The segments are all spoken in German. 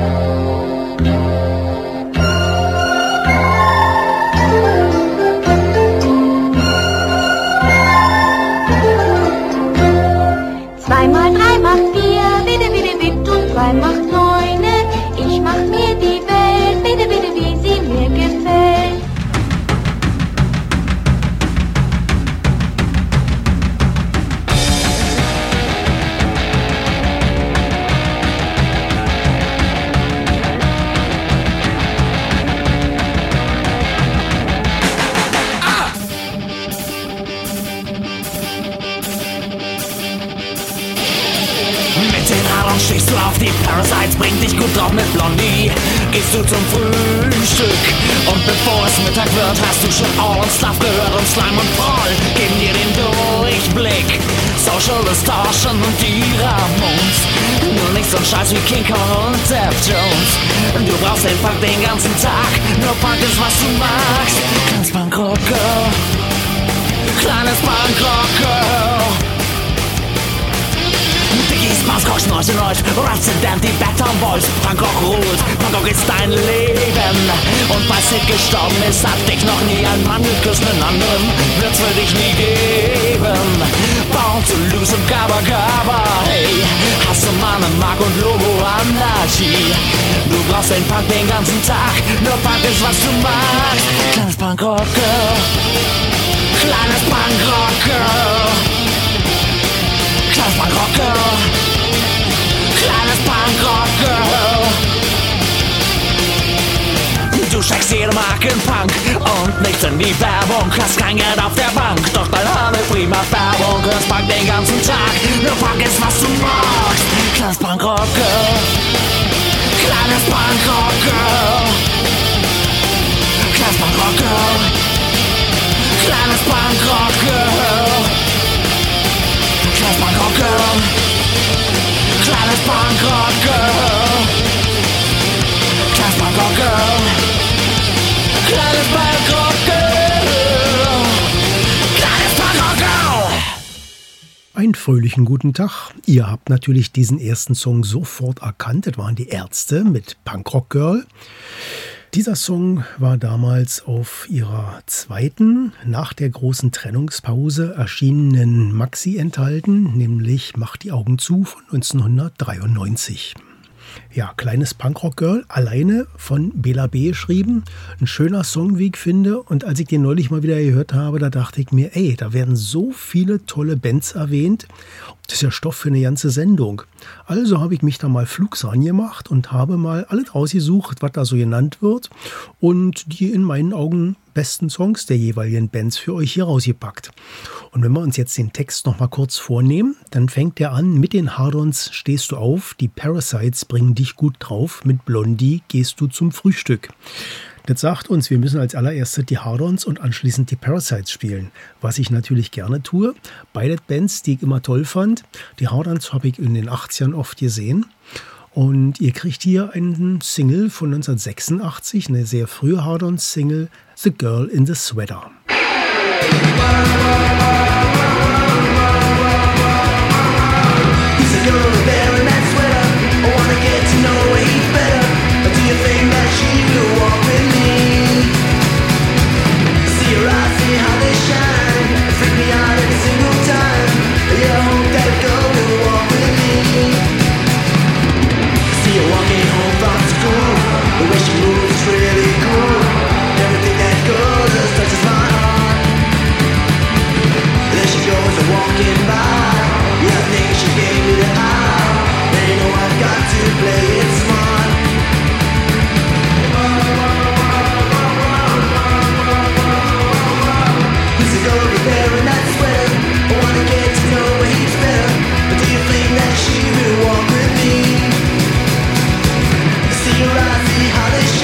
Zwei mal drei macht vier, bitte, bitte, bitte, und zwei macht neune. Ich mach mir die Welt, bitte, bitte, wie sie mir gefällt. Stehst du auf die Parasites, bring dich gut drauf mit Blondie. Gehst du zum Frühstück und bevor es Mittag wird, hast du schon All und Stuff gehört und Slime und Paul geben dir den Durchblick. Social Distortion und die Ramones, nur nicht so ein Scheiß wie King Kong und Deftones. Du brauchst den Punk den ganzen Tag, nur Punk ist was du magst. Kleines Punkrocker, kleines Punkrocker. Biggies, Maskosch, 99, Resident, die Backtown Boys. Punkrock ruht, Punkrock ist dein Leben. Und weil Sid gestorben ist, hat dich noch nie ein Mann geküsst. Einen anderen wird's für dich nie geben. Bound to lose und Gabba Gabba. Hey, hast du mal eine Mark und Logo Anarchie? Du brauchst den Punk den ganzen Tag, nur Punk ist was du magst. Kleines Punkrocker, kleines Punkrocker. Kleines Punkrocker, kleines Punkrocker. Du steckst jede Mark in Punk und nichts in die Werbung. Hast kein Geld auf der Bank, doch dein Haar mit prima Färbung. Hörst Punk den ganzen Tag, nur Punk ist was du magst. Kleines Punkrocker, kleines Punkrocker. Kleines Punkrocker, kleines Punkrocker. Kleines Punkrocker, kleines Punkrocker, kleines Punkrocker, kleines Punkrocker, kleines Punkrocker. Einen fröhlichen guten Tag. Ihr habt natürlich diesen ersten Song sofort erkannt. Das waren die Ärzte mit Punkrock Girl. Dieser Song war damals auf ihrer zweiten, nach der großen Trennungspause erschienenen Maxi enthalten, nämlich Mach die Augen zu von 1993. Ja, kleines Punkrock-Girl, alleine von Bela B. geschrieben. Ein schöner Song, wie ich finde. Und als ich den neulich mal wieder gehört habe, da dachte ich mir, ey, da werden so viele tolle Bands erwähnt. Das ist ja Stoff für eine ganze Sendung. Also habe ich mich da mal flugs rangemacht und habe mal alles rausgesucht, was da so genannt wird. Und die in meinen Augen besten Songs der jeweiligen Bands für euch hier rausgepackt. Und wenn wir uns jetzt den Text noch mal kurz vornehmen, dann fängt er an mit den Hard-Ons stehst du auf, die Parasites bringen dich gut drauf, mit Blondie gehst du zum Frühstück. Das sagt uns, wir müssen als allererstes die Hard-Ons und anschließend die Parasites spielen, was ich natürlich gerne tue. Beide Bands, die ich immer toll fand. Die Hard-Ons habe ich in den 80ern oft gesehen. Und ihr kriegt hier einen Single von 1986, eine sehr frühe Hard-On-Single, The Girl in the Sweater. He's a girl there in that sweater. I wanna get to know her he's better. But do you think that she will walk with me? See her eyes, see how they shine. Freak me out every single time. Yeah, I hope that a girl will walk with me. See her walking home from school. The way she moves is really cool. Everything that girl does touches my heart. There she goes, walking by. Yeah, I think she gave me the eye. They know I've got to play it smart. There's a girl over there in that sweater. I wanna get to know her he's better. But do you think that she will walk with me? See her eyes, see how they shine.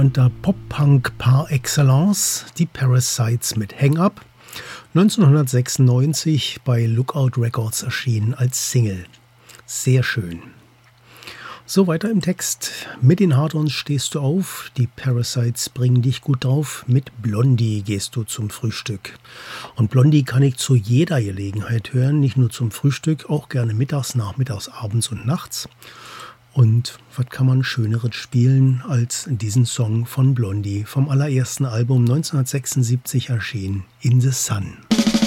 sogenannter Pop-Punk par excellence, die Parasites mit Hang Up, 1996 bei Lookout Records erschienen als Single. Sehr schön. So, weiter im Text. Mit den Hard-Ons stehst du auf, die Parasites bringen dich gut drauf, mit Blondie gehst du zum Frühstück. Und Blondie kann ich zu jeder Gelegenheit hören, nicht nur zum Frühstück, auch gerne mittags, nachmittags, abends und nachts. Und was kann man Schöneres spielen als diesen Song von Blondie vom allerersten Album 1976 erschienen, In the Sun.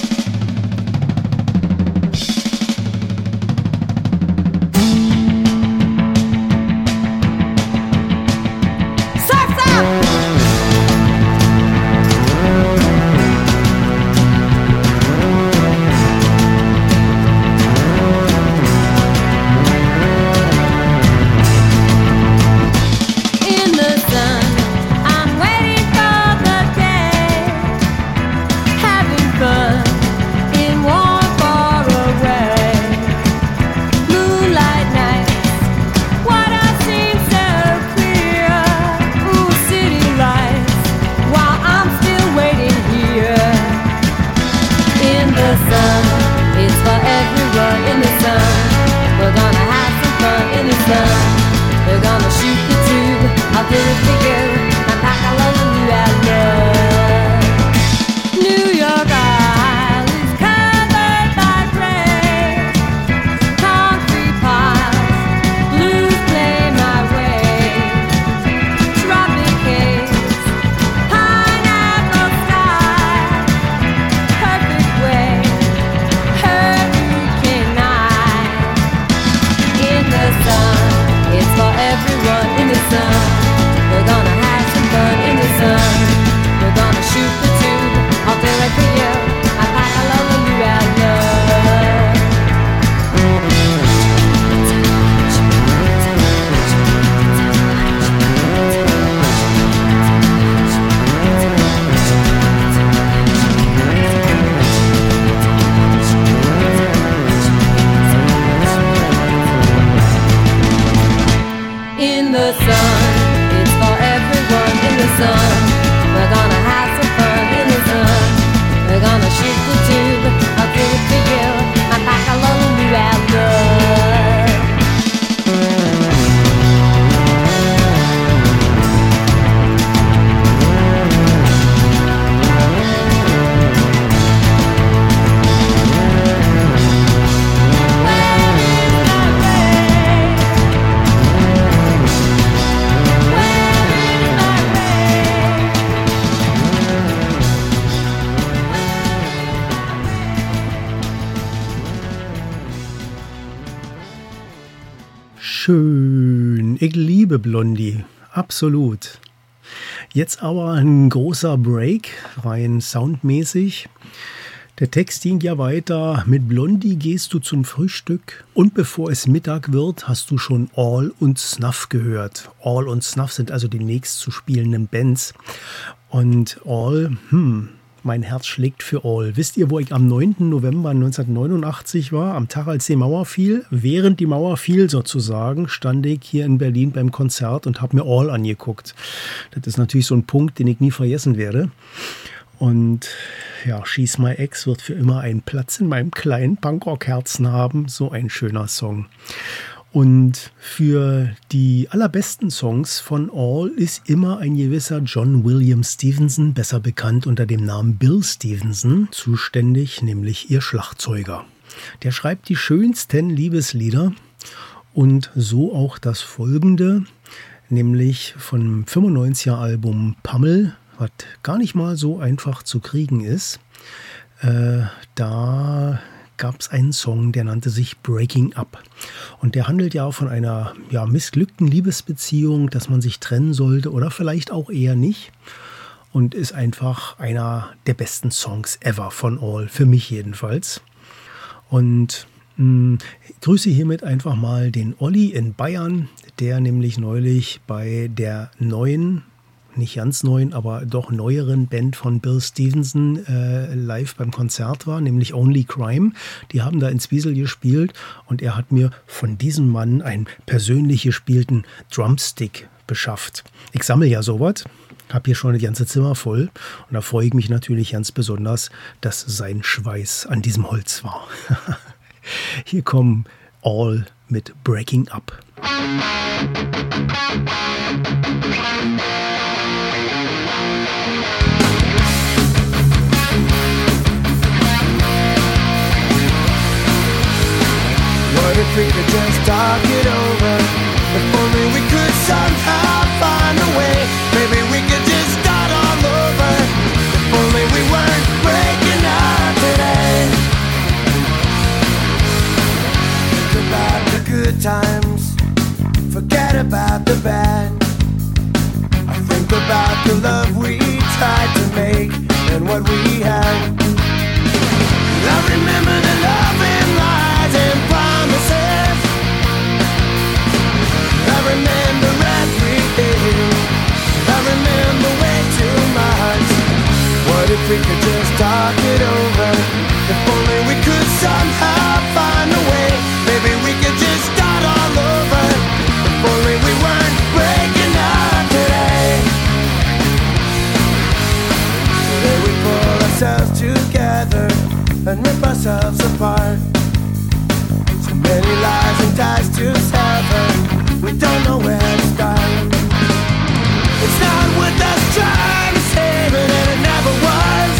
Schön, ich liebe Blondie, absolut. Jetzt aber ein großer Break, rein soundmäßig. Der Text ging ja weiter, mit Blondie gehst du zum Frühstück und bevor es Mittag wird, hast du schon All und Snuff gehört. All und Snuff sind also die nächst zu spielenden Bands. Und All, mein Herz schlägt für All. Wisst ihr, wo ich am 9. November 1989 war, am Tag, als die Mauer fiel? Während die Mauer fiel sozusagen, stand ich hier in Berlin beim Konzert und habe mir All angeguckt. Das ist natürlich so ein Punkt, den ich nie vergessen werde. Und ja, She's My Ex wird für immer einen Platz in meinem kleinen Punkrock-Herzen haben. So ein schöner Song. Und für die allerbesten Songs von All ist immer ein gewisser John William Stevenson, besser bekannt unter dem Namen Bill Stevenson, zuständig, nämlich ihr Schlagzeuger. Der schreibt die schönsten Liebeslieder und so auch das folgende, nämlich vom 95er Album Pummel, was gar nicht mal so einfach zu kriegen ist. Da gab es einen Song, der nannte sich Breaking Up. Und der handelt ja von einer missglückten Liebesbeziehung, dass man sich trennen sollte oder vielleicht auch eher nicht. Und ist einfach einer der besten Songs ever von All, für mich jedenfalls. Und grüße hiermit einfach mal den Olli in Bayern, der nämlich neulich bei der neuen nicht ganz neuen, aber doch neueren Band von Bill Stevenson live beim Konzert war, nämlich Only Crime. Die haben da in Zwiesel gespielt und er hat mir von diesem Mann einen persönlich gespielten Drumstick beschafft. Ich sammle ja sowas, habe hier schon das ganze Zimmer voll und da freue ich mich natürlich ganz besonders, dass sein Schweiß an diesem Holz war. Hier kommen All mit Breaking Up. What if we could just talk it over? If only we could somehow find a way. Maybe we could just start all over. If only we weren't breaking up today. Think about the good times, forget about the bad. I think about the love we tried to make and what we had. I remember the love and lies and promises. I remember everything. I remember way too much. What if we could just talk it over? If only we could somehow find a way. Maybe we could just start all over. If only we weren't breaking up today. Today we pull ourselves together and rip ourselves apart. So many lies and ties to sever. We don't know where to start. It's not worth us trying to save it, and it never was.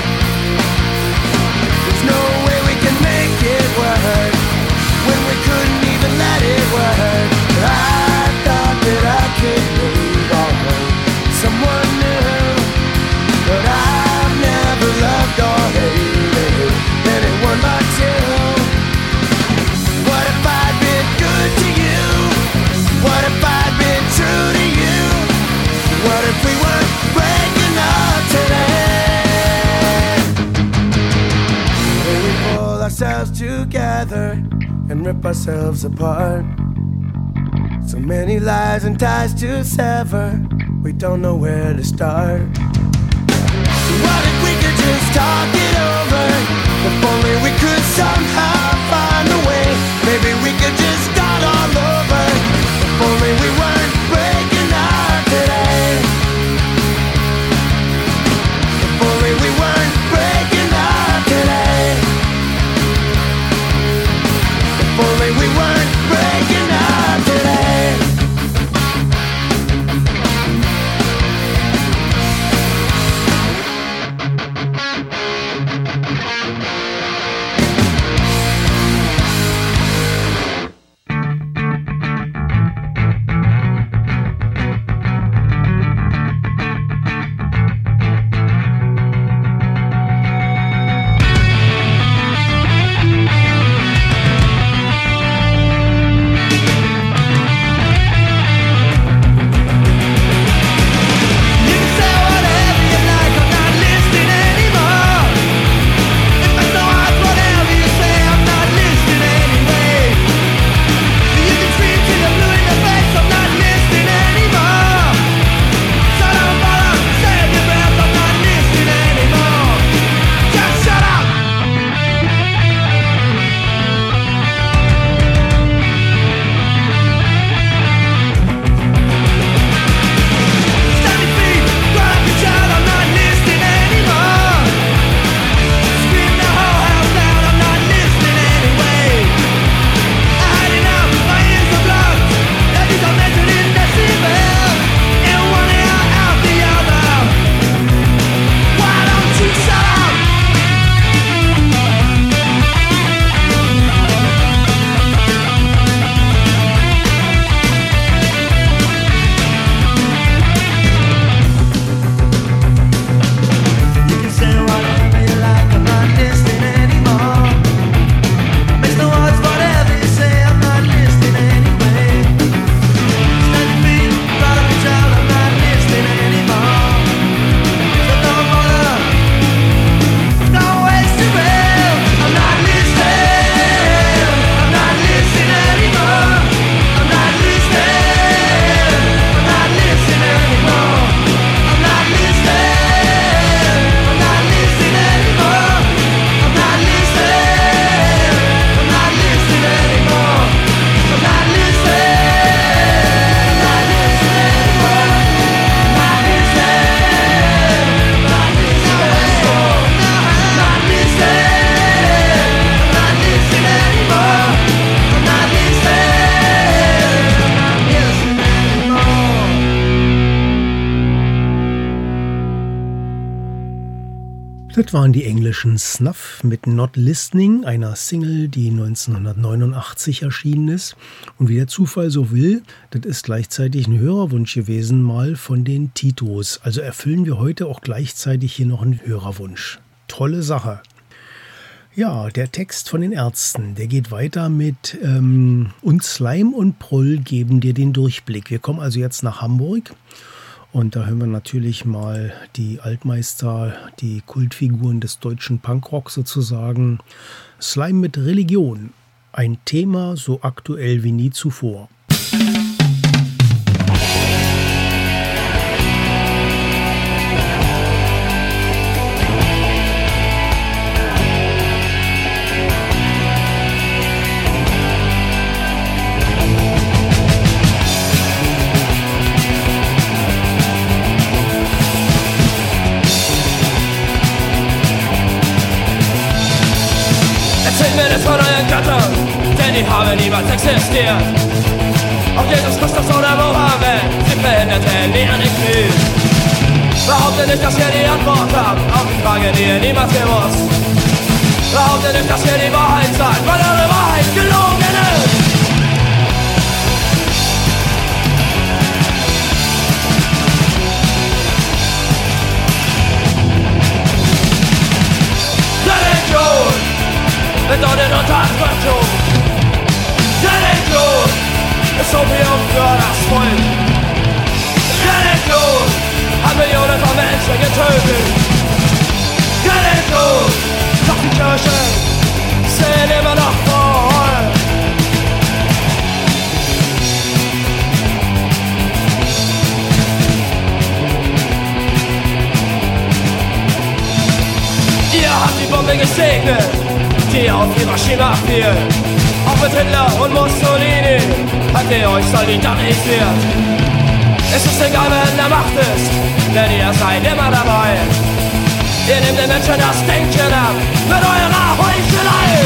There's no way we can make it work when we couldn't even let it work. I thought that I could move on, someone new, but I've never loved or hated anyone but you. What if I'd been good to you? What if I'd been true to you? What if we weren't breaking up today? When we pull ourselves together and rip ourselves apart. So many lies and ties to sever. We don't know where to start. What if we could just talk it over? If only we could somehow find a way. Maybe we could just start all over. If only we weren't breaking up today. If only we weren't breaking up today. If only we weren't breaking up today. Das waren die englischen Snuff mit Not Listening, einer Single, die 1989 erschienen ist. Und wie der Zufall so will, das ist gleichzeitig ein Hörerwunsch gewesen, mal von den Titos. Also erfüllen wir heute auch gleichzeitig hier noch einen Hörerwunsch. Tolle Sache. Ja, der Text von den Ärzten, der geht weiter mit und Slime und Proll geben dir den Durchblick. Wir kommen also jetzt nach Hamburg. Und da hören wir natürlich mal die Altmeister, die Kultfiguren des deutschen Punkrock sozusagen. Slime mit Religion. Ein Thema so aktuell wie nie zuvor. Von euren Göttern, denn die haben niemals existiert. Ob Jesus Christus oder Mohammed, sie verhinderten nie einen Krieg. Behauptet nicht, dass ihr die Antwort habt auf die Frage, die ihr niemals gewusst. Behauptet nicht, dass ihr die Wahrheit sagt, weil eure Wahrheit gelogen ist. Bedeutet Unterdrückung. Religion ist Opium für das Volk. Religion hat Millionen von Menschen getötet. Religion, doch die Kirchen sind immer noch voll. Ihr habt die Bombe gesegnet, die auf Hiroshima fiel. Auch mit Hitler und Mussolini hat ihr euch solidarisiert. Es ist egal, wer in der Macht ist, denn ihr seid immer dabei. Ihr nehmt den Menschen das Denken ab mit eurer Heuchelei.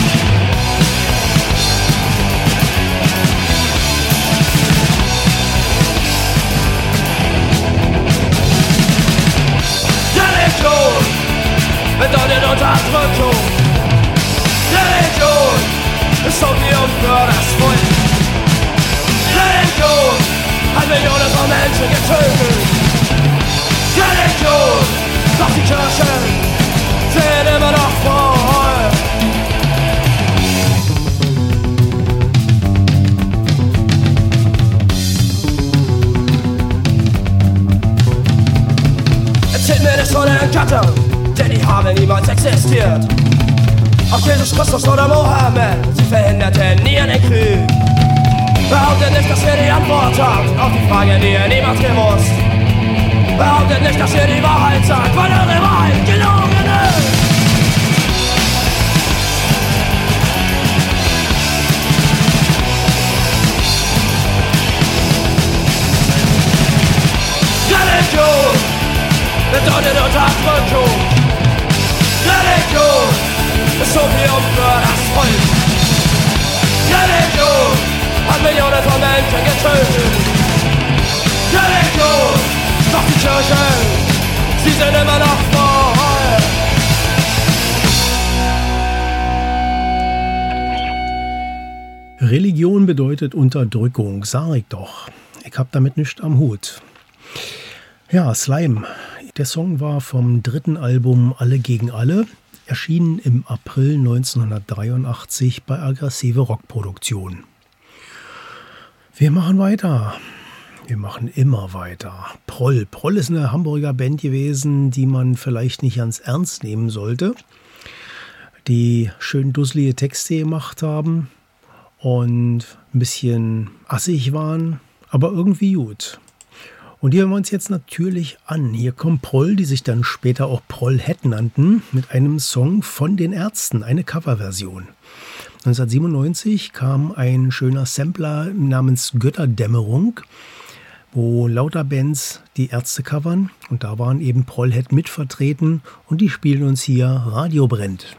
Religion bedeutet Unterdrückung. Religion ist Opium für das Volk. Religion hat Millionen von Menschen getötet. Religion, doch die Kirchen sind immer noch voll. Erzählt mir nicht von den Göttern, denn die haben niemals existiert. Ob Jesus Christus oder Mohammed, sie verhinderten nie einen Krieg. Behauptet nicht, dass ihr die Antwort habt auf die Frage, die ihr niemals gewusst. Behauptet nicht, dass ihr die Wahrheit sagt, weil eure Wahrheit gelogen ist. Religion bedeutet Unterdrückung. Religion ist Opium für das Volk. Religion hat Millionen von Menschen getötet. Religion, doch die Kirchen, sie sind immer noch voll. Religion bedeutet Unterdrückung, sag ich doch. Ich hab damit nichts am Hut. Ja, Slime. Der Song war vom dritten Album Alle gegen Alle, erschienen im April 1983 bei Aggressive Rockproduktion. Wir machen weiter. Wir machen immer weiter. Proll. Proll ist eine Hamburger Band gewesen, die man vielleicht nicht ganz ernst nehmen sollte. Die schön dusselige Texte gemacht haben und ein bisschen assig waren, aber irgendwie gut. Und die hören wir uns jetzt natürlich an. Hier kommt Proll, die sich dann später auch Prollhead nannten, mit einem Song von den Ärzten, eine Coverversion. 1997 kam ein schöner Sampler namens Götterdämmerung, wo lauter Bands die Ärzte covern. Und da waren eben Prollhead mit vertreten und die spielen uns hier Radio brennt.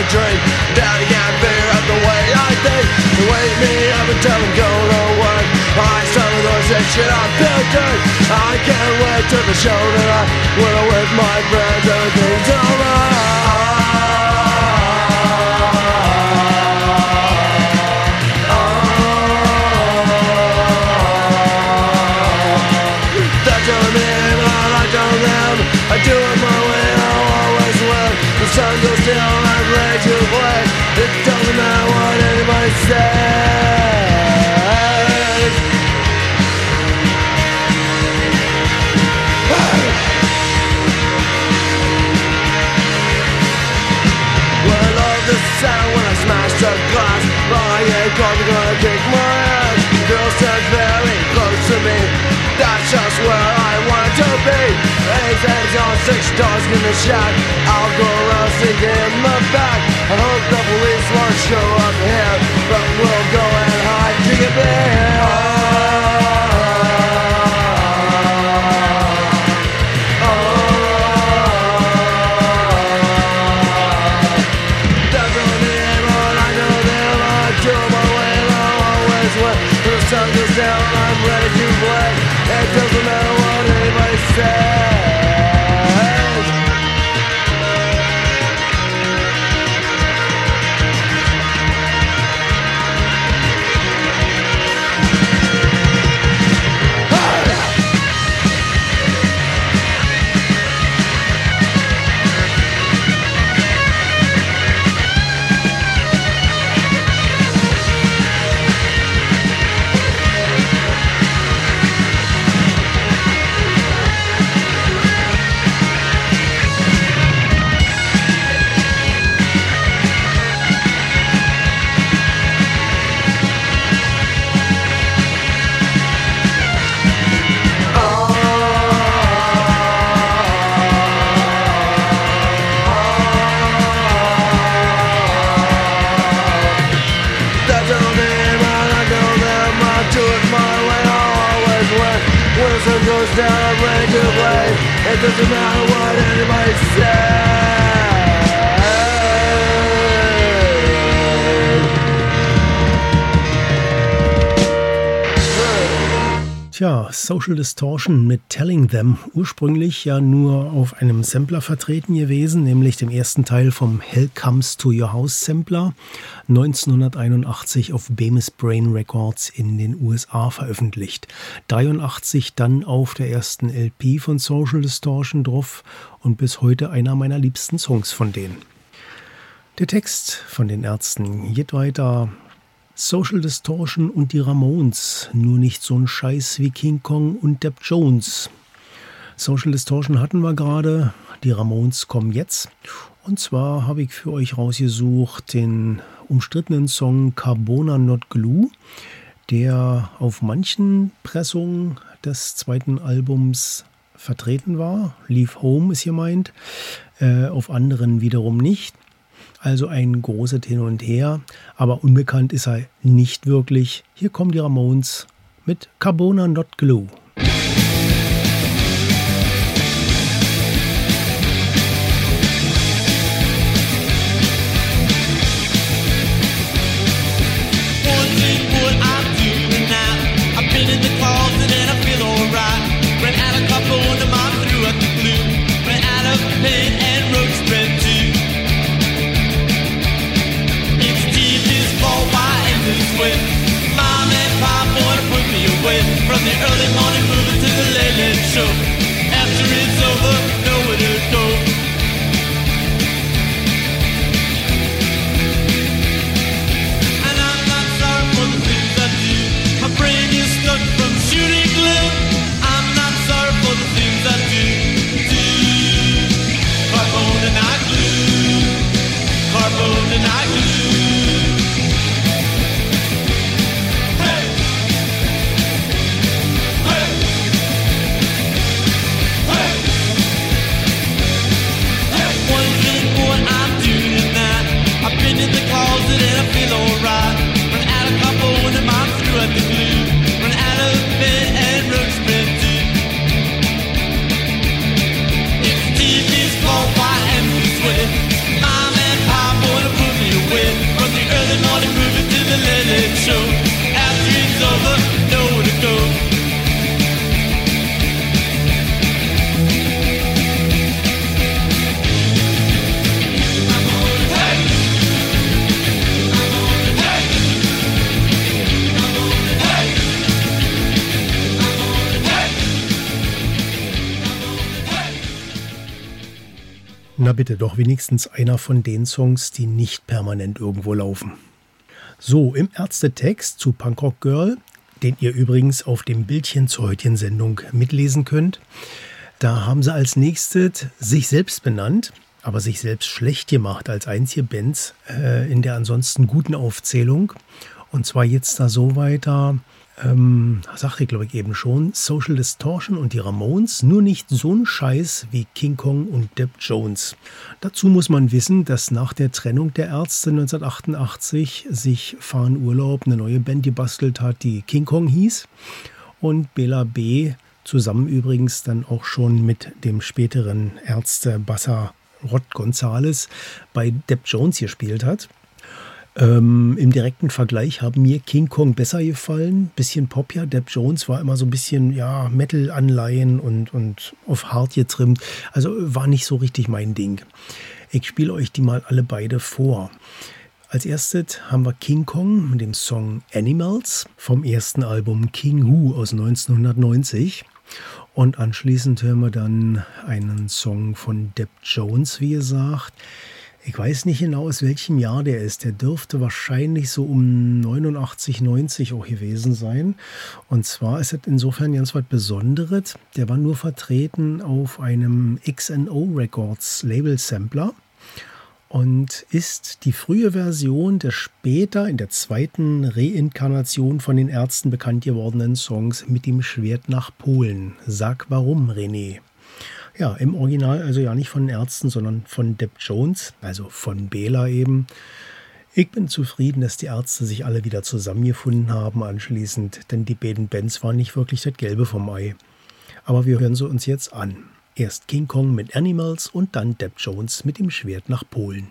I dream. Daddy can't figure out the way I think. They wake me up and tell me go to work. I start with those that shit, I feel good. I can't wait till the show tonight. When I'm with my friends, everything's alright. I do it my way, I always will. The sun goes down, I'm ready to play. It doesn't matter what anybody says. Well, I love the sound when I smash the glass. My head comes gonna kick my ass. The girl stands very close to me. That's just where I want to be. 8 eggs on 6 dogs in the shack. I'll go around sneaking in the back. I hope the police won't show up here, but we'll go and hide to get there. Doesn't mean what I know them. I do my way, I always will. When the sun goes down, I'm ready to play. It doesn't matter what anybody says. Down, I'm ready to play. It doesn't matter what anybody says. Tja, Social Distortion mit Telling Them, ursprünglich ja nur auf einem Sampler vertreten gewesen, nämlich dem ersten Teil vom Hell Comes to Your House Sampler, 1981 auf Bemis Brain Records in den USA veröffentlicht. 83 dann auf der ersten LP von Social Distortion drauf und bis heute einer meiner liebsten Songs von denen. Der Text von den Ärzten geht weiter. Social Distortion und die Ramones, nur nicht so ein Scheiß wie King Kong und Depp Jones. Social Distortion hatten wir gerade, die Ramones kommen jetzt. Und zwar habe ich für euch rausgesucht den umstrittenen Song Carbona Not Glue, der auf manchen Pressungen des zweiten Albums vertreten war. Leave Home ist gemeint, auf anderen wiederum nicht. Also ein großes Hin und Her, aber unbekannt ist er nicht wirklich. Hier kommen die Ramones mit Carbona Not Glue. Mom and Pop wanna put me away from the early morning Na bitte, doch wenigstens einer von den Songs, die nicht permanent irgendwo laufen. So, im Ärztetext zu Punkrock Girl, den ihr übrigens auf dem Bildchen zur heutigen Sendung mitlesen könnt, da haben sie als nächstes sich selbst benannt, aber sich selbst schlecht gemacht als einzige Bands in der ansonsten guten Aufzählung. Und zwar jetzt da so weiter, sagte ich glaube ich eben schon, Social Distortion und die Ramones, nur nicht so ein Scheiß wie King Kong und Deb Jones. Dazu muss man wissen, dass nach der Trennung der Ärzte 1988 sich Fahren Urlaub eine neue Band gebastelt hat, die King Kong hieß, und Bela B. zusammen übrigens dann auch schon mit dem späteren Ärzte-Basser Rod Gonzales bei Deb Jones gespielt hat. Im direkten Vergleich haben mir King Kong besser gefallen. Bisschen Pop, ja. Deb Jones war immer so ein bisschen, ja, Metal-Anleihen und auf Hard getrimmt. Also war nicht so richtig mein Ding. Ich spiele euch die mal alle beide vor. Als erstes haben wir King Kong mit dem Song Animals vom ersten Album King Who aus 1990. Und anschließend hören wir dann einen Song von Deb Jones, wie gesagt. Ich weiß nicht genau, aus welchem Jahr der ist. Der dürfte wahrscheinlich so um 89, 90 auch gewesen sein. Und zwar ist es insofern ganz was Besonderes. Der war nur vertreten auf einem X&O Records Label-Sampler und ist die frühe Version der später in der zweiten Reinkarnation von den Ärzten bekannt gewordenen Songs Mit dem Schwert nach Polen. Sag warum, René. Ja, im Original also ja nicht von den Ärzten, sondern von Deb Jones, also von Bela eben. Ich bin zufrieden, dass die Ärzte sich alle wieder zusammengefunden haben anschließend, denn die beiden Bands waren nicht wirklich das Gelbe vom Ei. Aber wir hören sie uns jetzt an. Erst King Kong mit Animals und dann Deb Jones mit dem Schwert nach Polen.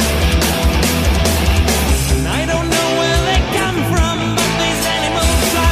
I don't know where they come from, but these animals try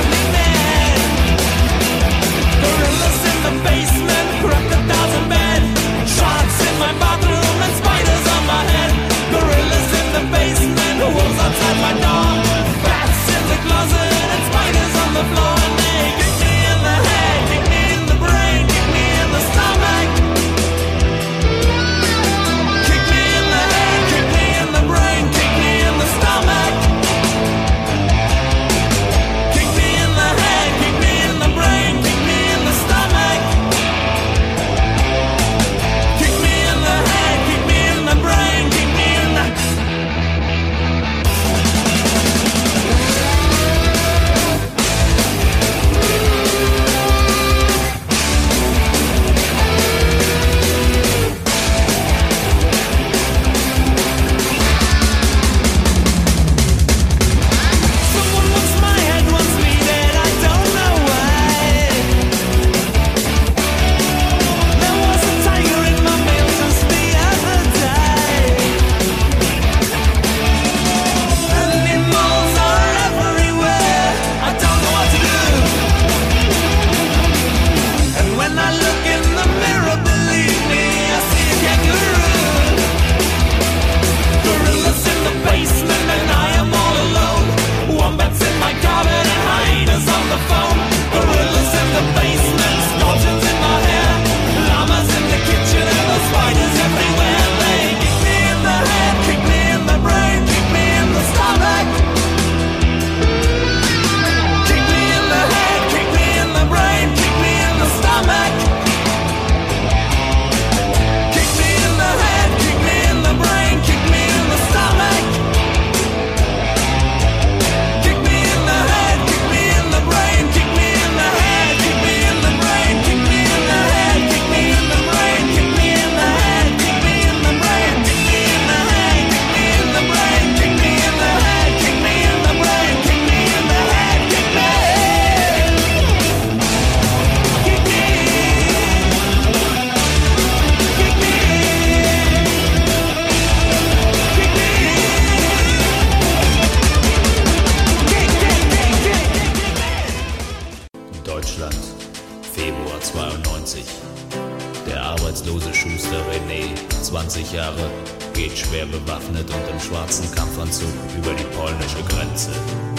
25 Jahre, geht schwer bewaffnet und im schwarzen Kampfanzug über die polnische Grenze.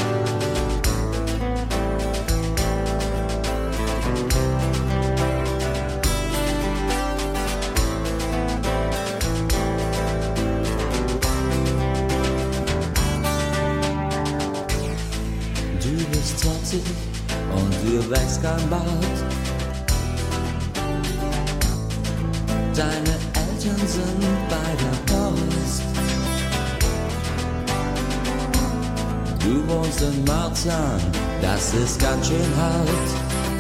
Du bist 20 und du wächst kein Bart. Deine Eltern sind bei der Post. Du wohnst in Marzahn, das ist ganz schön hart.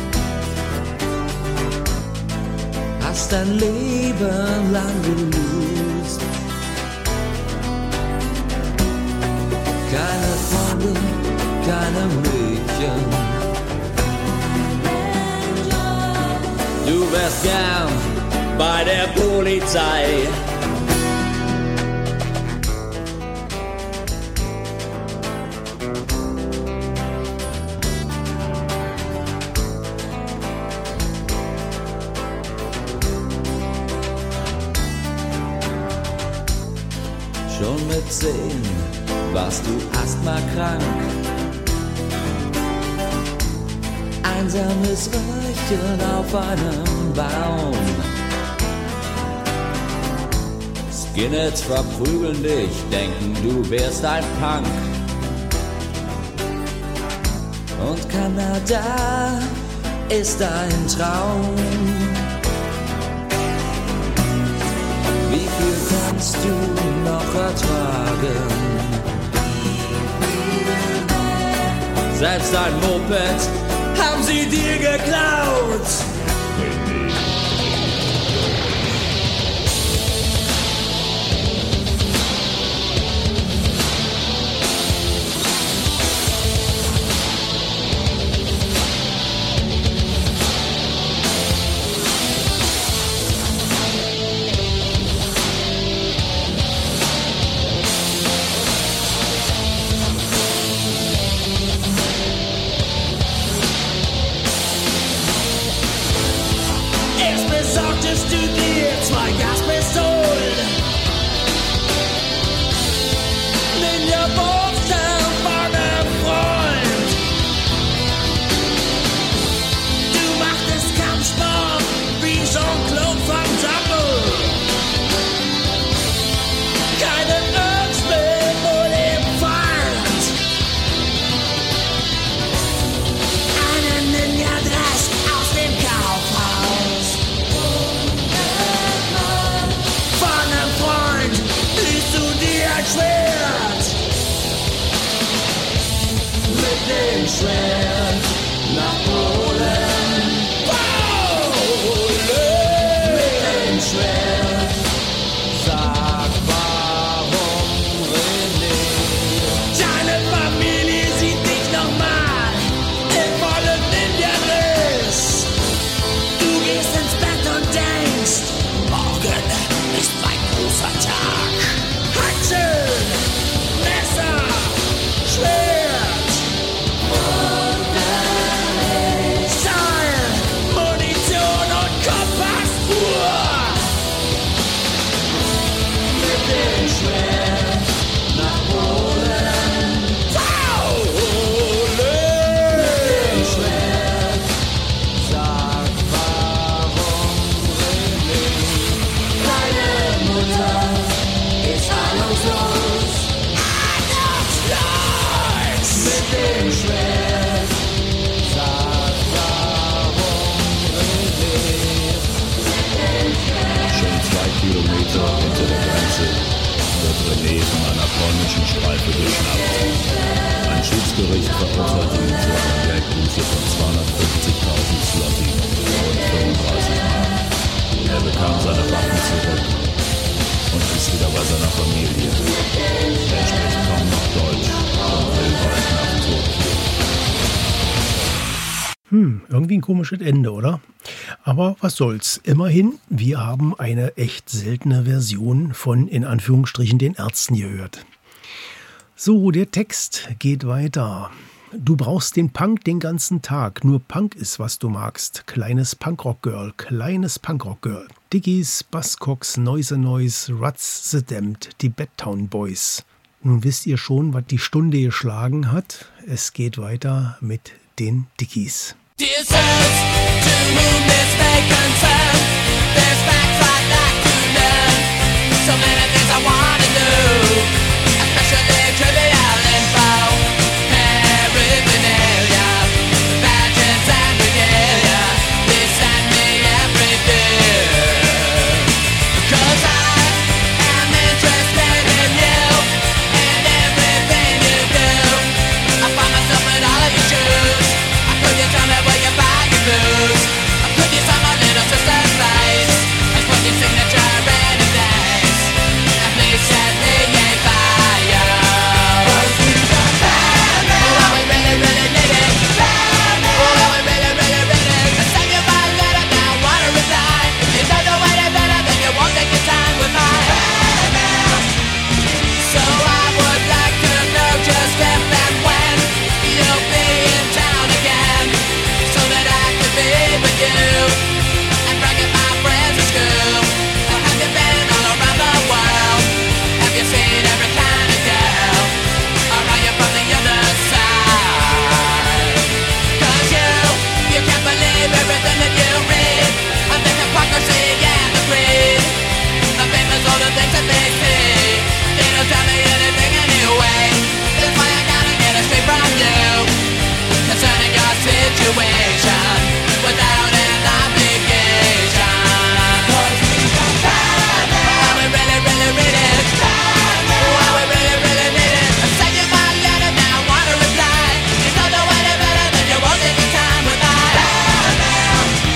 Hast dein Leben lang gelöst. Keine Freunde, keine Mädchen. Du wärst gern bei der Polizei. Schon mit 10 warst du asthmakrank. Einsames Röhrchen auf einem Baum. Skinheads verprügeln dich, denken du wärst ein Punk. Und Kanada ist dein Traum. Wie viel kannst du noch ertragen? Selbst ein Moped haben sie dir geklaut. Besorgtest du dir 2 Gaspistolen? Ninja Boxer von einem Freund. Du machtest Kampfsport wie Jean-Claude Van Damme. Keine Angst mehr vor dem Feind. Einen Ninja-Dress aus dem Kaufhaus. Ein Schwert, mit dem Schwert nach Polen. Mit dem Schwert, sag warum René. Deine Familie sieht dich nochmal im vollen Ninja-Dress. Du gehst ins Bett und denkst, morgen ist mein großer Tag. Messer, Schwert und Seil, Munition und Kompassuhr. Mit dem Schwert nach Polen. Mit dem Schwert, sag warum René. Deine Mutter ist ahnungslos. Mit dem Schwert, sag warum René. Schon 2 Kilometer hinter der Grenze wird René von einer polnischen Streife geschnappt. Ein Schiedsgericht verurteilt ihn zu einer Geldbuße von 250.000 Zloty und 35 Mark. Er bekam seine Waffen zurück und ist wieder bei seiner Familie. Er spricht kaum noch Deutsch und will bald nach Tokio. Irgendwie ein komisches Ende, oder? Aber was soll's. Immerhin, wir haben eine echt seltene Version von, in Anführungsstrichen, den Ärzten gehört. So, der Text geht weiter. Du brauchst den Punk den ganzen Tag. Nur Punk ist, was du magst. Kleines Punkrock-Girl, kleines Punkrock-Girl. Dickies, Buzzcocks, Noise Noise, Ruts the Damned, die Bedtown Boys. Nun wisst ihr schon, was die Stunde geschlagen hat. Es geht weiter mit den Dickies. Dear sirs, to whom this may concern, there's facts I'd like to learn. So many things I want to know, especially trivial info, paraphernalia, badges and regalia. They send me everything, 'cause I am interested in you and everything you do. I find myself in all of your shoes. Could you tell me where you buy your booze? Or could you sign my little sister's face and put your signature in a place? And please set me a fire. 'Cause we got time now. Oh, we really, really need it. Time now. Oh, we really, really, really. I send you my letter now, wanna reply. If you don't know any better, then you won't take your time with mine. Time now. So I would like to know just if and when you'll be in town again, so that I could be with you and bragging my friends at school. Or have you been all around the world? Have you seen every kind of girl? Or are you from the other side? 'Cause you can't believe everything that you read of the hypocrisy and the greed. The famous all the things that they say, they don't tell me anything anyway. That's why I gotta get it straight from you concerning your situation without an obligation. 'Cause we got time now. Oh, we really, really, really time now. Oh, we really, really need it. I send you my letter now, wanna reply. You don't know any better, then you won't take your time with mine. Time now.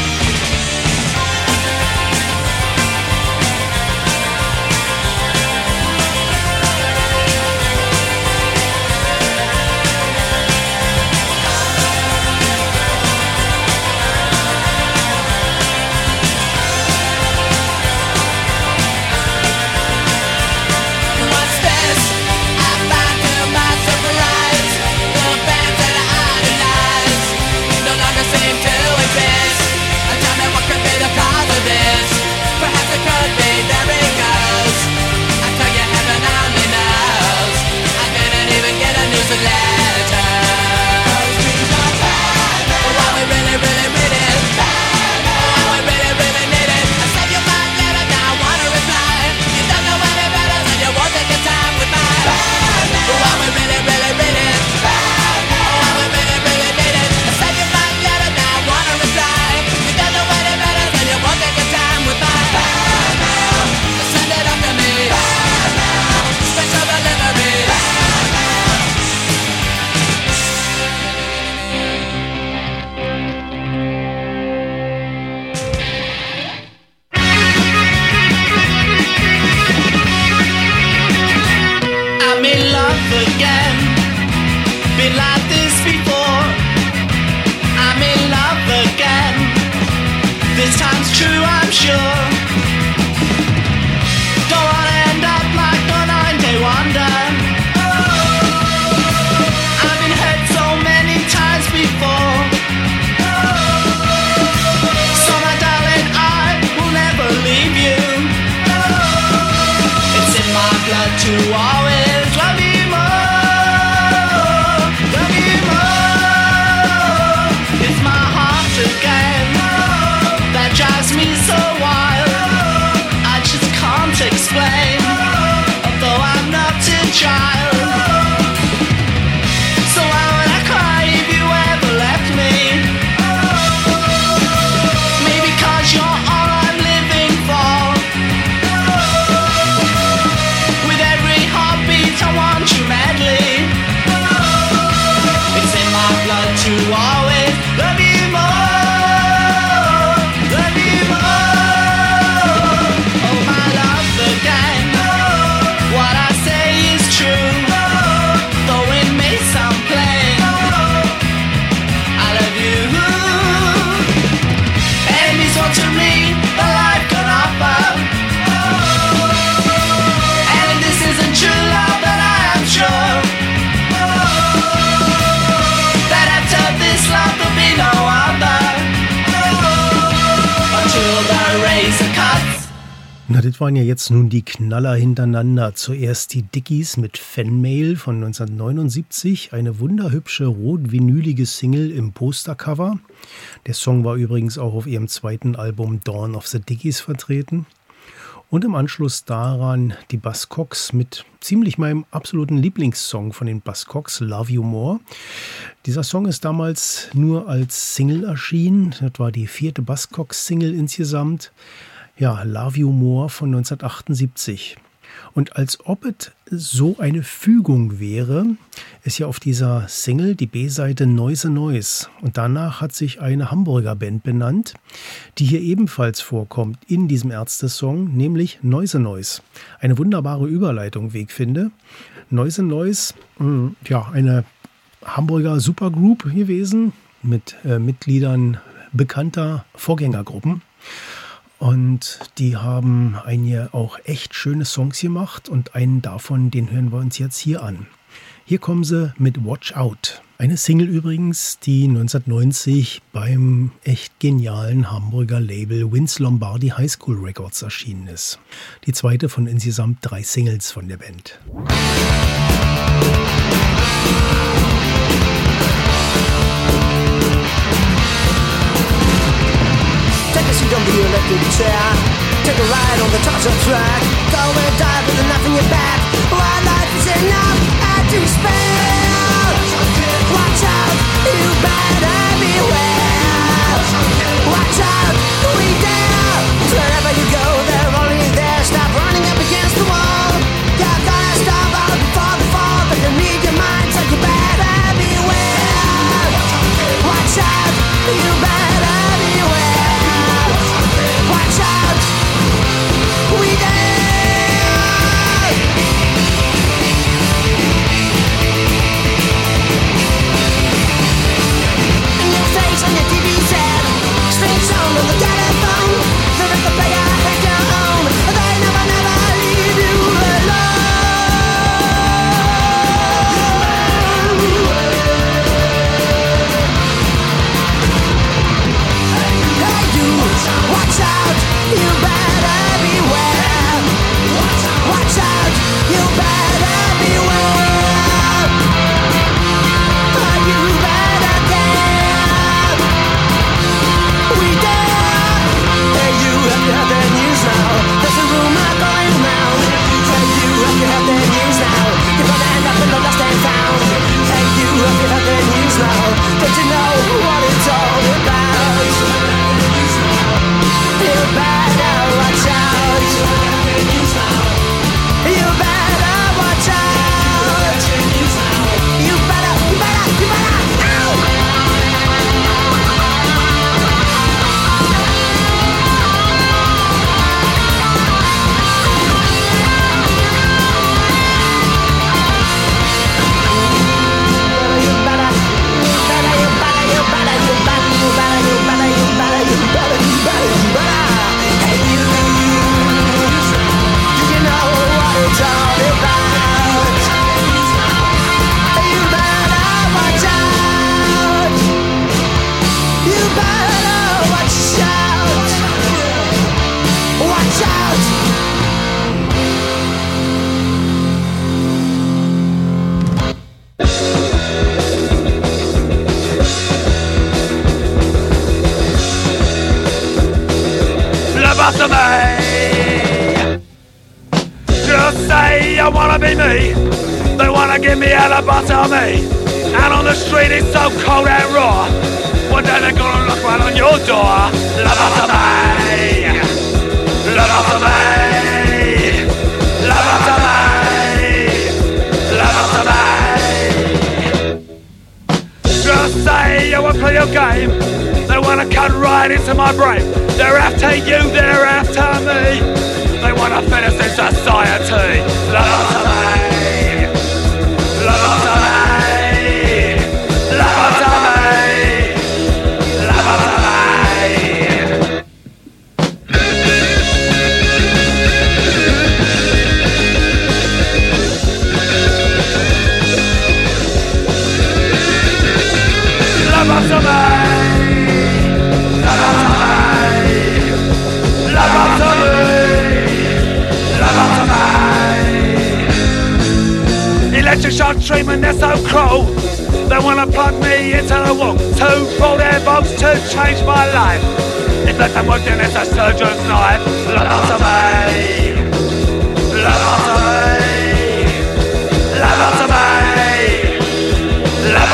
What's this? I find to my surprise, the bands that I idolize no longer seem to exist. Tell me what could be the cause of this? Perhaps it could be there it goes. I tell you heaven only knows. I didn't even get a newsletter. 'Cause we got time now. Oh, we really, really, really time now. Oh, we really, really need it. I send you my letter now, wanna reply. You don't know any better, then you won't take your time with mine. Time now. Oh, we really, really, really time now. Oh, we really, really need it. I send you my letter now, wanna reply. You don't know any better, then you won't take your time with mine. Time now. Send it up to me. Time now. Special delivery. Time now. I'm in love again. Been like this before. I'm in love again. This time's true, I'm sure. Don't wanna end up like a 9-day wonder. I've been hurt so many times before. So my darling, I will never leave you. It's in my blood to always love you more, love you more. It's my heart again that drives me so wild. Na, das waren ja jetzt nun die Knaller hintereinander. Zuerst die Dickies mit Fanmail von 1979, eine wunderhübsche rot-vinylige Single im Postercover. Der Song war übrigens auch auf ihrem zweiten Album Dawn of the Dickies vertreten. Und im Anschluss daran die Buzzcocks mit ziemlich meinem absoluten Lieblingssong von den Buzzcocks, Love You More. Dieser Song ist damals nur als Single erschienen. Das war die 4. Buzzcocks-Single insgesamt. Ja, Love You More von 1978. Und als ob es so eine Fügung wäre, ist ja auf dieser Single die B-Seite Noise Noise. Und danach hat sich eine Hamburger Band benannt, die hier ebenfalls vorkommt in diesem Ärzte-Song, nämlich Noise Noise. Eine wunderbare Überleitung, wie ich finde. Noise Noise, ja, eine Hamburger Supergroup gewesen mit Mitgliedern bekannter Vorgängergruppen. Und die haben einige auch echt schöne Songs gemacht und einen davon, den hören wir uns jetzt hier an. Hier kommen sie mit Watch Out. Eine Single übrigens, die 1990 beim echt genialen Hamburger Label Vince Lombardi High School Records erschienen ist. Die zweite von insgesamt 3 Singles von der Band. Take a seat on the electric chair. Take a ride on the torture track. Go and die with enough in your back. While life is enough and to spare. Watch out, you better beware. Watch out, we dare. Wherever you go, they're only there. Stop running up against the wall. You're gonna stop out before the fall. But you need your mind, so you better beware. Watch out, you better beware. Watch out, we dare. In your face on your TV set, strange sound on the telephone. The record player has your own. They never leave you alone. Hey you, watch out, you better beware. Watch out, you better beware. You better dare. We dare. Hey you, have you heard the news now? There's a rumor going round. Hey you, have you heard the news now? You're gonna end up in the lost and found. Hey you, have you heard the news now? Don't you know what it's all about? You better watch out. You better watch out. You better now. Hey you, do you know what it's all about? You better watch out. You better watch out. Watch out. Lobotomy. Just say I wanna be me. They wanna get me out of lobotomy. Out on the street it's so cold and raw. One day they're gonna knock right on your door. Lobotomy. Lobotomy. Lobotomy. Lobotomy. Just say I wanna play your game. They wanna cut right into my brain. They're after you, they're after me. They wanna fit us in society. Lobotomy. Lobotomy. Lobotomy. Lobotomy. Lobotomy. Lobotomy. treatment, they're so cruel. They wanna plug me into the wall to pull their bolts to change my life. If that don't work, then it's a surgeon's knife. Look after me. Look after me. Look after me. Look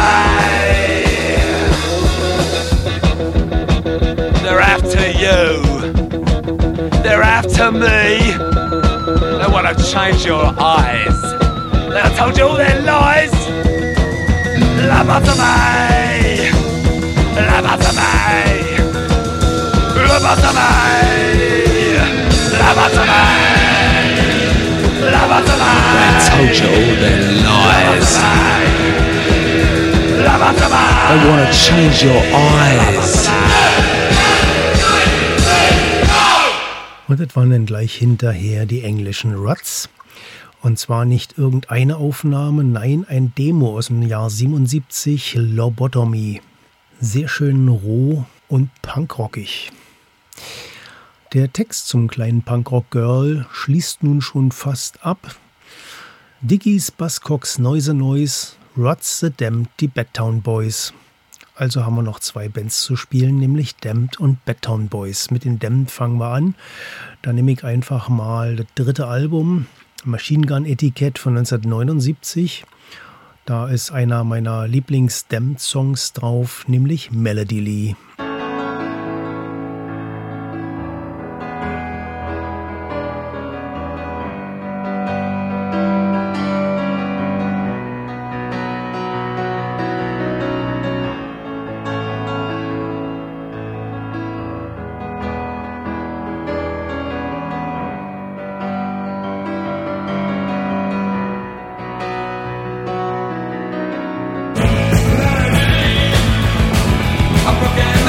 after me. They're after you. They're after me. They wanna change your eyes. They have told you all their lies. Love after me. Love after me. Love after me. Love after me. Love after me. They told you all their lies. Love after me. They wanna change your eyes. Und das waren dann gleich hinterher die englischen Ruts. Und zwar nicht irgendeine Aufnahme, nein, ein Demo aus dem Jahr 77, Lobotomy. Sehr schön roh und punkrockig. Der Text zum kleinen Punkrock-Girl schließt nun schon fast ab. Dickies, Buzzcocks, Noise Noise, Ruts, The Damned, die Bedtown Boys. Also haben wir noch 2 Bands zu spielen, nämlich Damned und Bedtown Boys. Mit den Damned fangen wir an. Da nehme ich einfach mal das 3. Album, Machine Gun Etikett von 1979. Da ist einer meiner Lieblings-Damned-Songs drauf, nämlich Melody Lee. I'm broken.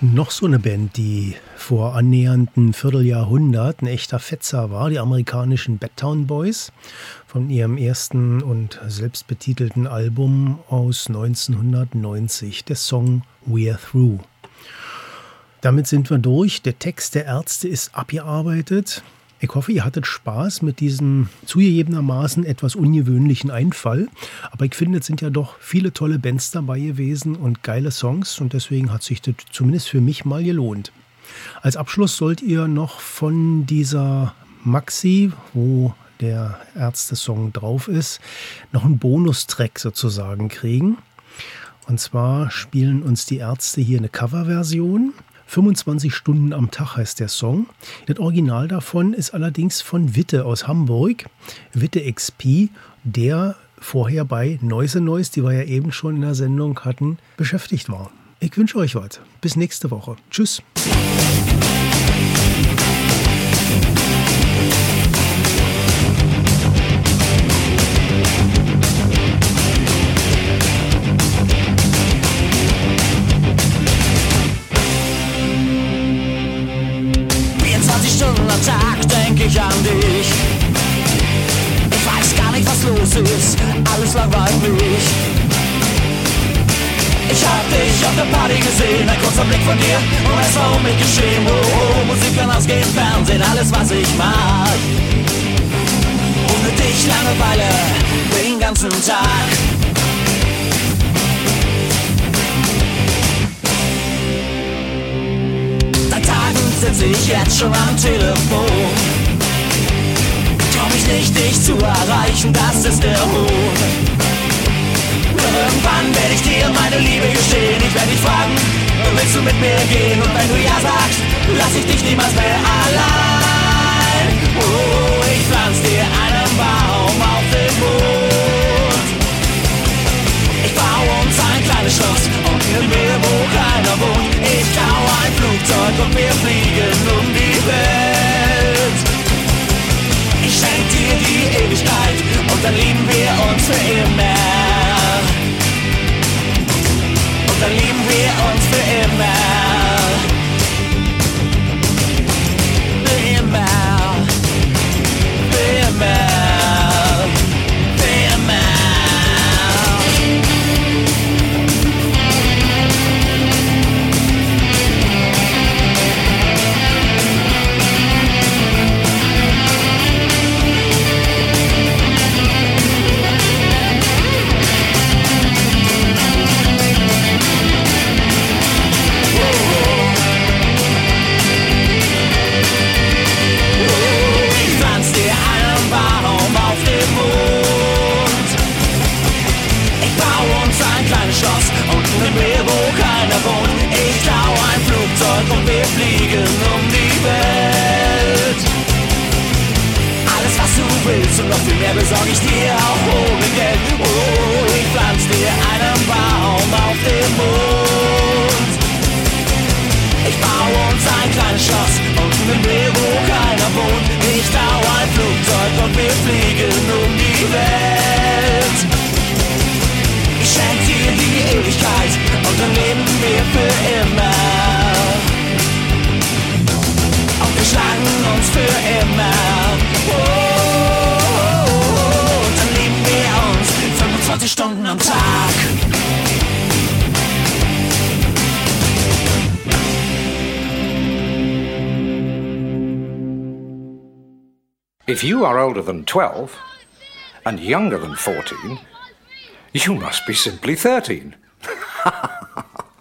Und noch so eine Band, die vor annäherndem Vierteljahrhundert ein echter Fetzer war, die amerikanischen Bedtown Boys, von ihrem ersten und selbstbetitelten Album aus 1990, der Song We're Through. Damit sind wir durch. Der Text der Ärzte ist abgearbeitet. Ich hoffe, ihr hattet Spaß mit diesem zugegebenermaßen etwas ungewöhnlichen Einfall. Aber ich finde, es sind ja doch viele tolle Bands dabei gewesen und geile Songs. Und deswegen hat sich das zumindest für mich mal gelohnt. Als Abschluss sollt ihr noch von dieser Maxi, wo der Ärzte-Song drauf ist, noch einen Bonustrack sozusagen kriegen. Und zwar spielen uns die Ärzte hier eine Coverversion. 25 Stunden am Tag heißt der Song. Das Original davon ist allerdings von Witte aus Hamburg. Witte XP, der vorher bei Noise Noise, die wir ja eben schon in der Sendung hatten, beschäftigt war. Ich wünsche euch was. Bis nächste Woche. Tschüss. 24 Stunden am Tag denk ich an dich. Ich weiß gar nicht, was los ist, alles langweilt mich. Ich hab dich auf der Party gesehen, ein kurzer Blick von dir und es war um mich geschehen. Oh, oh, Musik kann ausgehen, Fernsehen, alles was ich mag. Ohne dich Langeweile, den ganzen Tag. Seit Tagen sitze ich jetzt schon am Telefon. Trau mich nicht, dich zu erreichen, das ist der Hohn. Irgendwann werde ich dir meine Liebe gestehen. Ich werde dich fragen, willst du mit mir gehen? Und wenn du ja sagst, lass ich dich niemals mehr allein. Oh, ich pflanz dir einen Baum auf den Mond. Ich baue uns ein kleines Schloss unten im Meer, wo keiner wohnt. Ich kau ein Flugzeug und wir fliegen um die Welt. Ich schenk dir die Ewigkeit und dann lieben wir uns für immer. Und dann lieben wir uns für immer. Für immer. Für immer. Für immer. Schloss unten im Meer, wo keiner wohnt. Ich klau ein Flugzeug und wir fliegen um die Welt. Alles was du willst und noch viel mehr besorg ich dir auch ohne Geld. Oh, ich pflanz dir einen Baum auf dem Mond. Ich baue uns ein kleines Schloss unten im Meer, wo keiner wohnt. Ich klau ein Flugzeug und wir fliegen um die Welt. Ich schenk dir die Ewigkeit und dann leben wir für immer. Und wir schlagen uns für immer. Oh, und dann lieben wir uns 25 Stunden am Tag. If you are older than 12 and younger than 14, you must be simply 13.